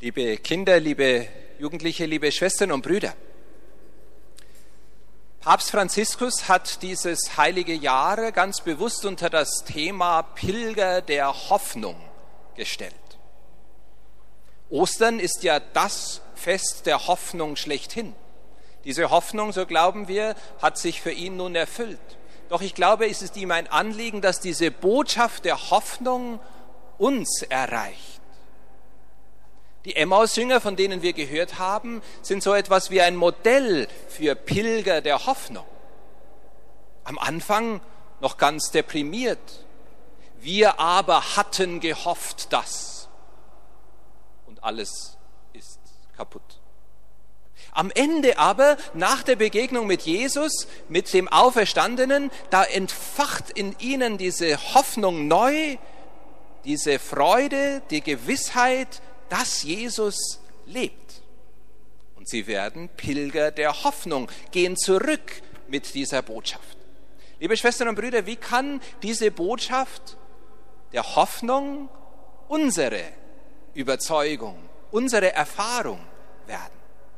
Liebe Kinder, liebe Jugendliche, liebe Schwestern und Brüder. Papst Franziskus hat dieses heilige Jahr ganz bewusst unter das Thema Pilger der Hoffnung gestellt. Ostern ist ja das Fest der Hoffnung schlechthin. Diese Hoffnung, so glauben wir, hat sich für ihn nun erfüllt. Doch ich glaube, es ist ihm ein Anliegen, dass diese Botschaft der Hoffnung uns erreicht. Die Emmaus-Jünger, von denen wir gehört haben, sind so etwas wie ein Modell für Pilger der Hoffnung. Am Anfang noch ganz deprimiert. Wir aber hatten gehofft, dass. Und alles ist kaputt. Am Ende aber, nach der Begegnung mit Jesus, mit dem Auferstandenen, da entfacht in ihnen diese Hoffnung neu, diese Freude, die Gewissheit, dass Jesus lebt. Und sie werden Pilger der Hoffnung, gehen zurück mit dieser Botschaft. Liebe Schwestern und Brüder, wie kann diese Botschaft der Hoffnung unsere Überzeugung, unsere Erfahrung werden?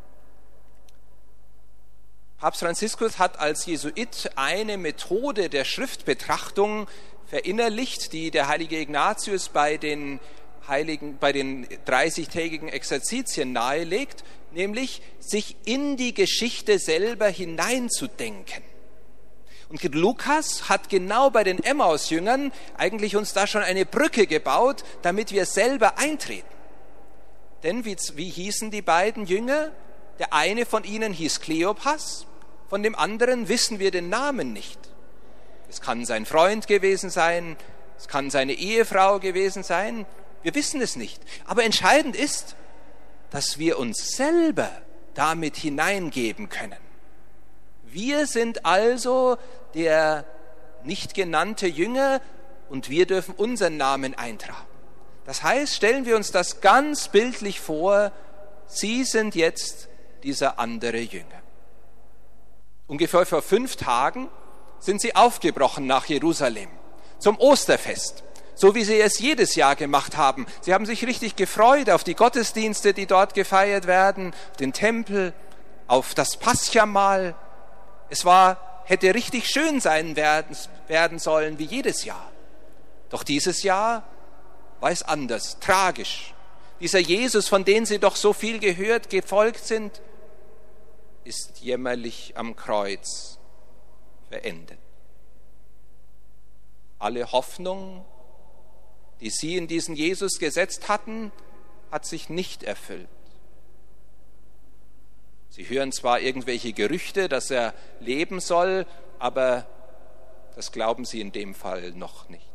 Papst Franziskus hat als Jesuit eine Methode der Schriftbetrachtung verinnerlicht, die der heilige Ignatius bei den 30-tägigen Exerzitien nahelegt, nämlich sich in die Geschichte selber hineinzudenken. Und Lukas hat genau bei den Emmaus-Jüngern eigentlich uns da schon eine Brücke gebaut, damit wir selber eintreten. Denn wie hießen die beiden Jünger? Der eine von ihnen hieß Kleopas, von dem anderen wissen wir den Namen nicht. Es kann sein Freund gewesen sein, es kann seine Ehefrau gewesen sein, wir wissen es nicht. Aber entscheidend ist, dass wir uns selber damit hineingeben können. Wir sind also der nicht genannte Jünger und wir dürfen unseren Namen eintragen. Das heißt, stellen wir uns das ganz bildlich vor, Sie sind jetzt dieser andere Jünger. Ungefähr vor 5 Tagen sind Sie aufgebrochen nach Jerusalem zum Osterfest. So wie Sie es jedes Jahr gemacht haben. Sie haben sich richtig gefreut auf die Gottesdienste, die dort gefeiert werden, den Tempel, auf das Paschamahl. Es hätte richtig schön sein werden sollen wie jedes Jahr. Doch dieses Jahr war es anders, tragisch. Dieser Jesus, von dem Sie doch so viel gehört, gefolgt sind, ist jämmerlich am Kreuz verendet. Alle Hoffnung, die sie in diesen Jesus gesetzt hatten, hat sich nicht erfüllt. Sie hören zwar irgendwelche Gerüchte, dass er leben soll, aber das glauben sie in dem Fall noch nicht.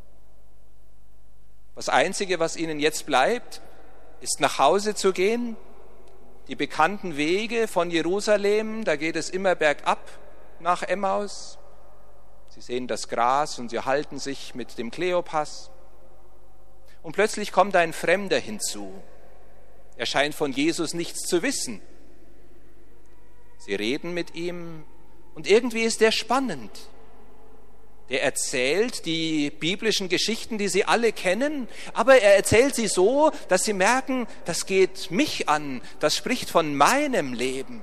Das Einzige, was ihnen jetzt bleibt, ist nach Hause zu gehen, die bekannten Wege von Jerusalem, da geht es immer bergab nach Emmaus. Sie sehen das Gras und sie halten sich mit dem Kleopas. Und plötzlich kommt ein Fremder hinzu. Er scheint von Jesus nichts zu wissen. Sie reden mit ihm und irgendwie ist er spannend. Der erzählt die biblischen Geschichten, die sie alle kennen, aber er erzählt sie so, dass sie merken, das geht mich an, das spricht von meinem Leben.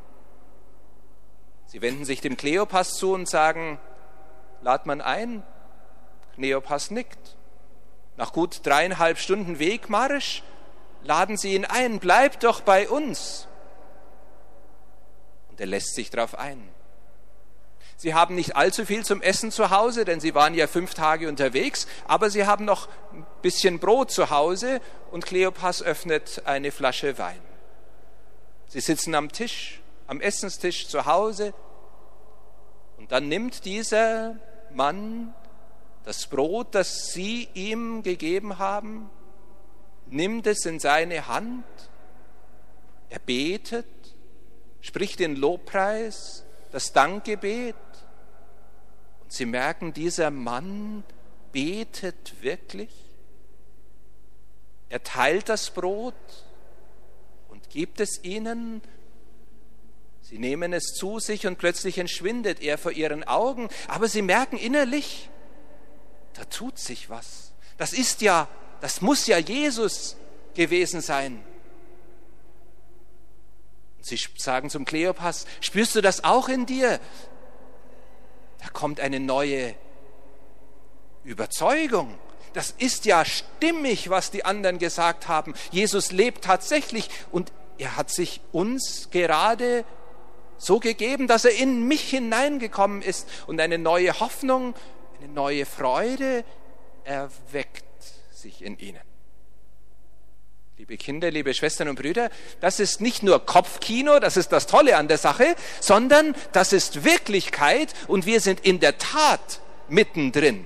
Sie wenden sich dem Kleopas zu und sagen, lad man ein. Kleopas nickt. Nach gut 3,5 Stunden Wegmarsch laden sie ihn ein, bleib doch bei uns. Und er lässt sich darauf ein. Sie haben nicht allzu viel zum Essen zu Hause, denn sie waren ja 5 Tage unterwegs, aber sie haben noch ein bisschen Brot zu Hause und Kleopas öffnet eine Flasche Wein. Sie sitzen am Tisch, am Essenstisch zu Hause und dann nimmt dieser Mann das Brot, das sie ihm gegeben haben, nimmt es in seine Hand, er betet, spricht den Lobpreis, das Dankgebet. Und sie merken, dieser Mann betet wirklich. Er teilt das Brot und gibt es ihnen. Sie nehmen es zu sich und plötzlich entschwindet er vor ihren Augen. Aber sie merken innerlich, da tut sich was. Das muss ja Jesus gewesen sein. Und sie sagen zum Kleopas, spürst du das auch in dir? Da kommt eine neue Überzeugung. Das ist ja stimmig, was die anderen gesagt haben. Jesus lebt tatsächlich und er hat sich uns gerade so gegeben, dass er in mich hineingekommen ist und eine neue Hoffnung, eine neue Freude erweckt sich in ihnen. Liebe Kinder, liebe Schwestern und Brüder, das ist nicht nur Kopfkino, das ist das Tolle an der Sache, sondern das ist Wirklichkeit und wir sind in der Tat mittendrin.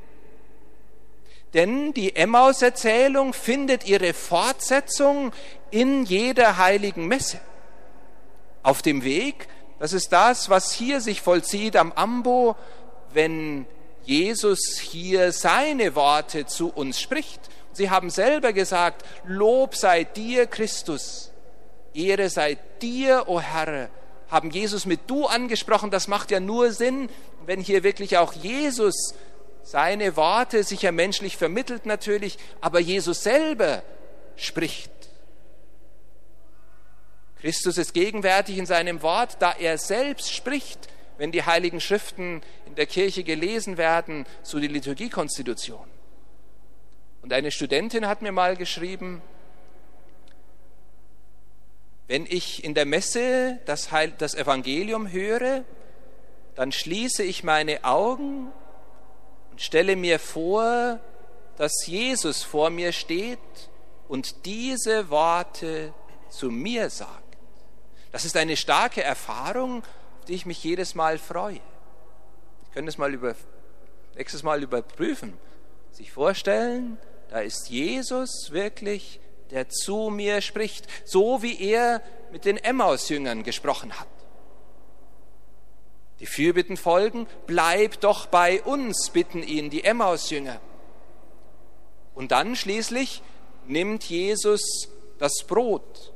Denn die Emmaus-Erzählung findet ihre Fortsetzung in jeder heiligen Messe. Auf dem Weg, das ist das, was hier sich vollzieht am Ambo, wenn Jesus hier seine Worte zu uns spricht. Sie haben selber gesagt, Lob sei dir, Christus, Ehre sei dir, o Herr. Haben Jesus mit du angesprochen, das macht ja nur Sinn, wenn hier wirklich auch Jesus seine Worte sicher menschlich vermittelt natürlich, aber Jesus selber spricht. Christus ist gegenwärtig in seinem Wort, da er selbst spricht, wenn die Heiligen Schriften in der Kirche gelesen werden, so die Liturgiekonstitution. Und eine Studentin hat mir mal geschrieben, wenn ich in der Messe das Evangelium höre, dann schließe ich meine Augen und stelle mir vor, dass Jesus vor mir steht und diese Worte zu mir sagt. Das ist eine starke Erfahrung, auf die ich mich jedes Mal freue. Sie können das nächstes Mal überprüfen. Sich vorstellen, da ist Jesus wirklich, der zu mir spricht, so wie er mit den Emmaus-Jüngern gesprochen hat. Die Fürbitten folgen, bleib doch bei uns, bitten ihn die Emmaus-Jünger. Und dann schließlich nimmt Jesus das Brot.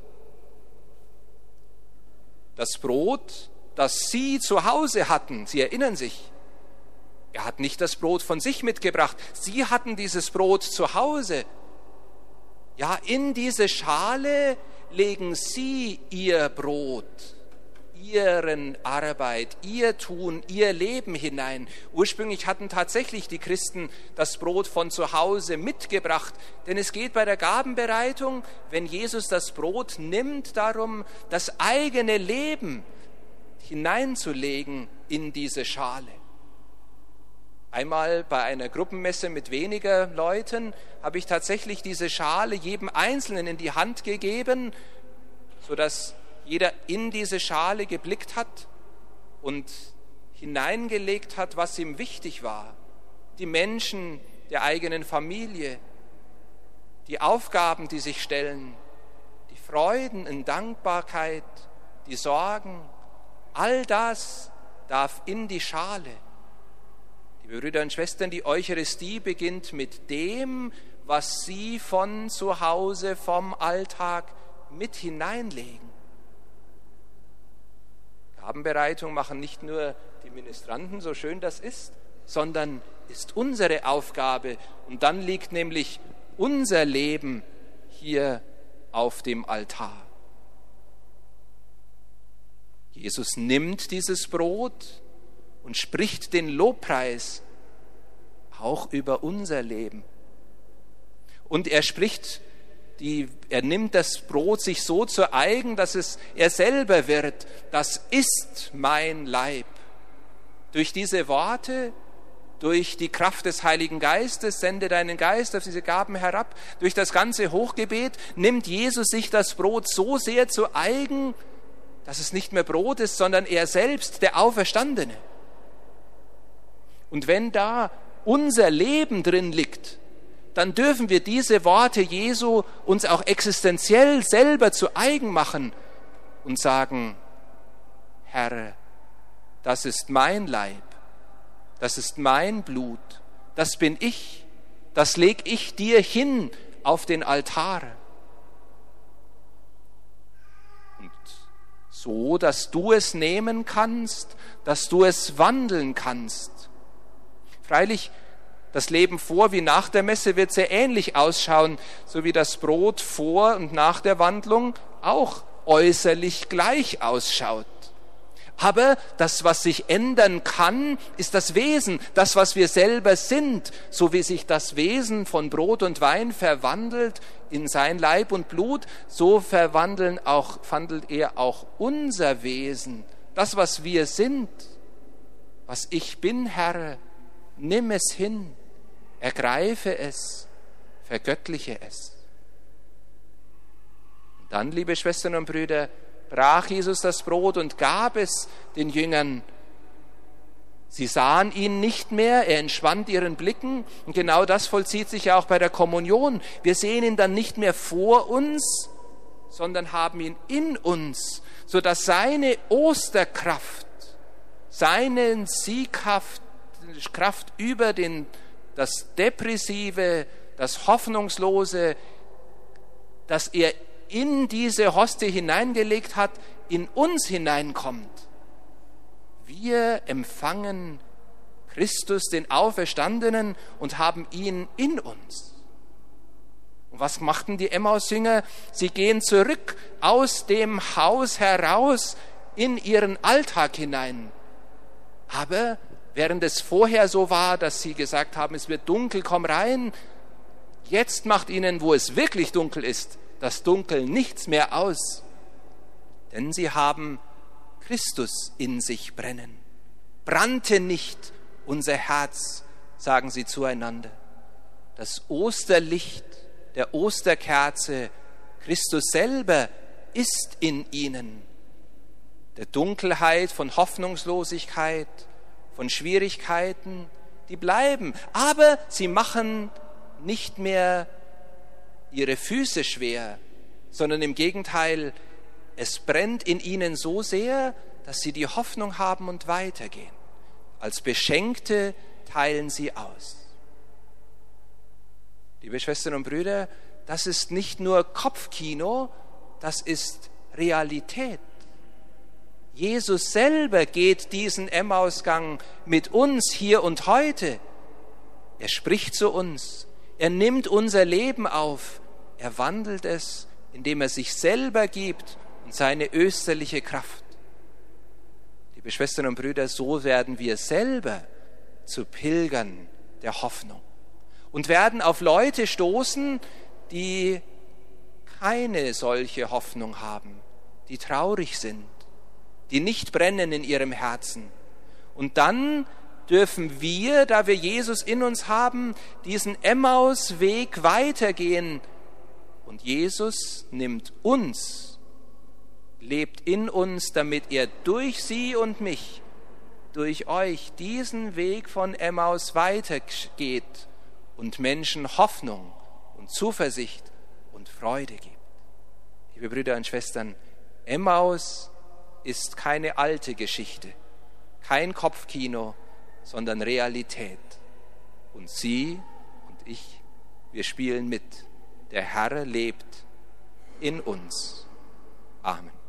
Das Brot, das sie zu Hause hatten, sie erinnern sich. Er hat nicht das Brot von sich mitgebracht. Sie hatten dieses Brot zu Hause. Ja, in diese Schale legen sie ihr Brot, ihren Arbeit, ihr Tun, ihr Leben hinein. Ursprünglich hatten tatsächlich die Christen das Brot von zu Hause mitgebracht, denn es geht bei der Gabenbereitung, wenn Jesus das Brot nimmt, darum, das eigene Leben hineinzulegen in diese Schale. Einmal bei einer Gruppenmesse mit weniger Leuten habe ich tatsächlich diese Schale jedem Einzelnen in die Hand gegeben, sodass jeder in diese Schale geblickt hat und hineingelegt hat, was ihm wichtig war. Die Menschen der eigenen Familie, die Aufgaben, die sich stellen, die Freuden in Dankbarkeit, die Sorgen, all das darf in die Schale. Liebe Brüder und Schwestern, die Eucharistie beginnt mit dem, was Sie von zu Hause, vom Alltag mit hineinlegen. Gabenbereitung machen nicht nur die Ministranten, so schön das ist, sondern ist unsere Aufgabe. Und dann liegt nämlich unser Leben hier auf dem Altar. Jesus nimmt dieses Brot und spricht den Lobpreis auch über unser Leben. Und er nimmt das Brot sich so zu eigen, dass er selber wird. Das ist mein Leib. Durch diese Worte, durch die Kraft des Heiligen Geistes, sende deinen Geist auf diese Gaben herab, durch das ganze Hochgebet nimmt Jesus sich das Brot so sehr zu eigen, dass es nicht mehr Brot ist, sondern er selbst, der Auferstandene. Und wenn da unser Leben drin liegt, dann dürfen wir diese Worte Jesu uns auch existenziell selber zu eigen machen und sagen, Herr, das ist mein Leib, das ist mein Blut, das bin ich, das leg ich dir hin auf den Altar. Und so, dass du es nehmen kannst, dass du es wandeln kannst. Freilich, Das Leben vor wie nach der Messe wird sehr ähnlich ausschauen, so wie das Brot vor und nach der Wandlung auch äußerlich gleich ausschaut. Aber das, was sich ändern kann, ist das Wesen, das, was wir selber sind. So wie sich das Wesen von Brot und Wein verwandelt in sein Leib und Blut, so verwandelt er auch unser Wesen. Das, was wir sind, was ich bin, Herr, nimm es hin, ergreife es, vergöttliche es. Und dann, liebe Schwestern und Brüder, brach Jesus das Brot und gab es den Jüngern. Sie sahen ihn nicht mehr, er entschwand ihren Blicken. Und genau das vollzieht sich ja auch bei der Kommunion. Wir sehen ihn dann nicht mehr vor uns, sondern haben ihn in uns, sodass seine Osterkraft, seine Siegkraft über das Depressive, das Hoffnungslose, das er in diese Hostie hineingelegt hat, in uns hineinkommt. Wir empfangen Christus, den Auferstandenen, und haben ihn in uns. Und was machten die Emmaus-Jünger? Sie gehen zurück aus dem Haus heraus in ihren Alltag hinein. Aber während es vorher so war, dass sie gesagt haben, es wird dunkel, komm rein, jetzt macht ihnen, wo es wirklich dunkel ist, das Dunkel nichts mehr aus, denn sie haben Christus in sich brennen. Brannte nicht unser Herz, sagen sie zueinander. Das Osterlicht der Osterkerze, Christus selber, ist in ihnen. Der Dunkelheit von Hoffnungslosigkeit, von Schwierigkeiten, die bleiben, aber sie machen nicht mehr ihre Füße schwer, sondern im Gegenteil, es brennt in ihnen so sehr, dass sie die Hoffnung haben und weitergehen. Als Beschenkte teilen sie aus. Liebe Schwestern und Brüder, das ist nicht nur Kopfkino, das ist Realität. Jesus selber geht diesen Emmausgang mit uns hier und heute. Er spricht zu uns. Er nimmt unser Leben auf, er wandelt es, indem er sich selber gibt und seine österliche Kraft. Liebe Schwestern und Brüder, so werden wir selber zu Pilgern der Hoffnung und werden auf Leute stoßen, die keine solche Hoffnung haben, die traurig sind, die nicht brennen in ihrem Herzen. Und dann dürfen wir, da wir Jesus in uns haben, diesen Emmaus-Weg weitergehen. Und Jesus nimmt uns, lebt in uns, damit er durch sie und mich, durch euch diesen Weg von Emmaus weitergeht und Menschen Hoffnung und Zuversicht und Freude gibt. Liebe Brüder und Schwestern, Emmaus ist keine alte Geschichte, kein Kopfkino, sondern Realität. Und Sie und ich, wir spielen mit. Der Herr lebt in uns. Amen.